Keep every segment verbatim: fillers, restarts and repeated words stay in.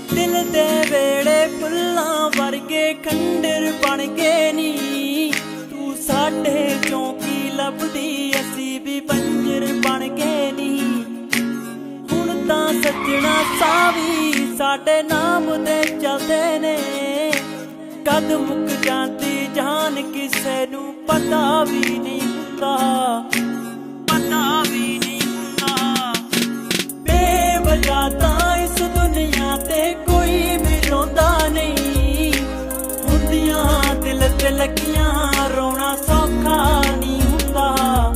दिल दे वेड़े फुल्लां वर्गे खंडर बन गए नी तू साडे चौंकी लभदी असी भी पंजर बन गए नी हुण तां सजना सावी साडे नाम दे चलदे ने कद मुक जाती जान किसे नू पता भी नहीं हुंदा पता भी नहीं हुंदा बेवजह तां इस दुनिया ते कोई भी रोंदा नहीं हुंदियां दिल ते लगियां रोना सौखा नहीं हुंदा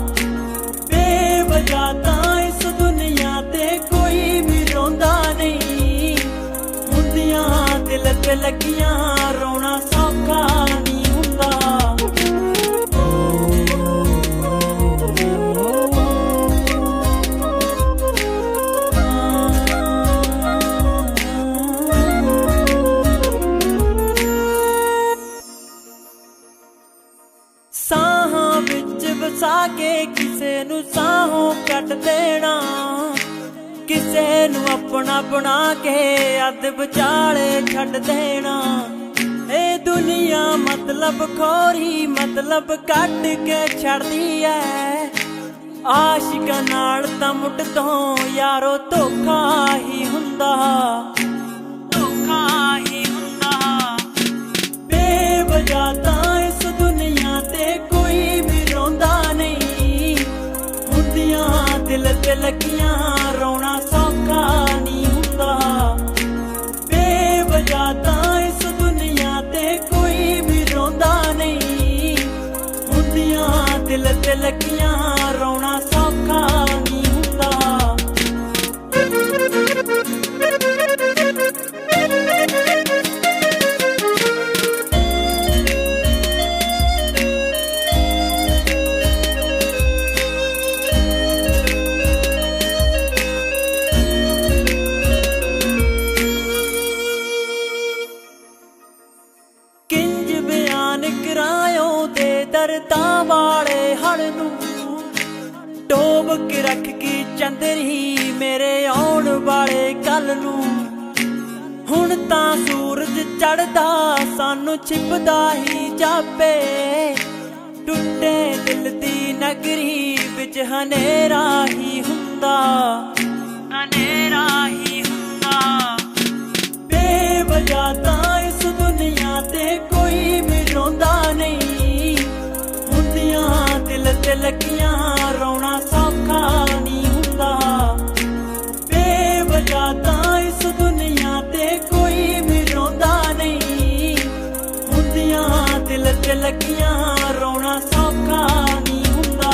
बेवजह तां इस दुनिया ते कोई भी रोंदा नहीं हुंदियां दिल ते लगियां रोना सौखा नहीं हुंदा साहां विच वसा के किसे नू साहों कट देना किसे नू अपना बना के अध विचाले छड्ड देना ए दुनिया मतलब खोरी मतलब कट के छड्दी है आशिकां नाल तां मुट तों यारो धोखा ही हुंदा धोखा ही हुंदा बेवजह तां इस दुनिया ते कोई भी रोंदा नहीं हुंदियां दिल ते लगियां रोना सौखा नहीं हुंदा बेवजह तां इस दुनिया ते कोई भी रोंदा नहीं हुंदियां दिल ते लगियां रोना सौखा नहीं हुंदा किंज बयान करायो दे दर्दां वाले हड़ नू डोब के रख की चंदरी मेरे आउण वाले कल नू हुण तां सूरज चढ़दा सानू छिपदा ही जापे टुटे दिल दी नगरी विच हनेरा ही हुंदा हनेरा ही हुंदा बेवजह तां इस दुनिया ते कोई भी रोंदा नहीं हुंदियां दिल ते लगियां रोना सौखा नहीं हुंदा बेवजह तां इस दुनिया ते कोई भी रोंदा नहीं हुंदियां दिल ते लगियां रोना सौखा नहीं हुंदा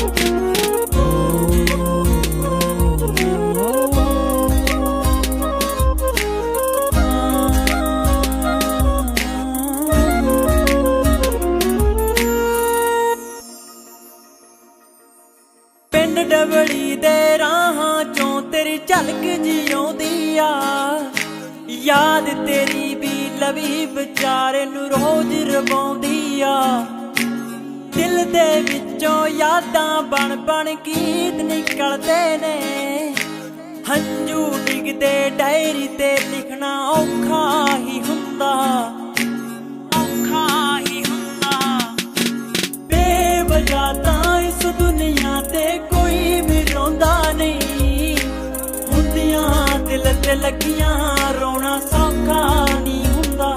पिंड डबड़ी दे राहां चों तेरी झलक जिउंदी आ याद तेरी भी लवी विचारे नू रोज रवाउंदी आ दिल दे विचों यादां बन बन गीत निकलदे ने हंजू डिगदे डायरी ते लिखना औखा ही हुंदा औखा ही हुंदा बेवजह तां इस दुनिया ते कोई भी रोंदा नहीं हुंदियां दिल ते लगियां रोना सौखा नहीं हुंदा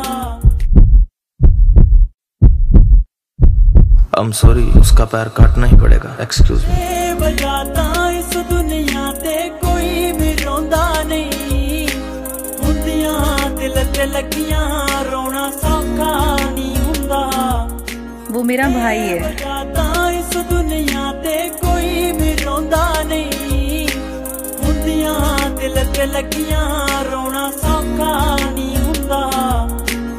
I'm sorry, उसका पैर काटना ही पड़ेगा। Excuse me। बेवजह तां इस दुनिया ते कोई भी रोंदा नहीं हुंदियां दिल ते लगियां रोना सौखा नहीं हुंदा वो मेरा भाई है। बेवजह तां इस दुनिया ते कोई भी रोंदा नहीं हुंदियां दिल ते लगियां रोना सौखा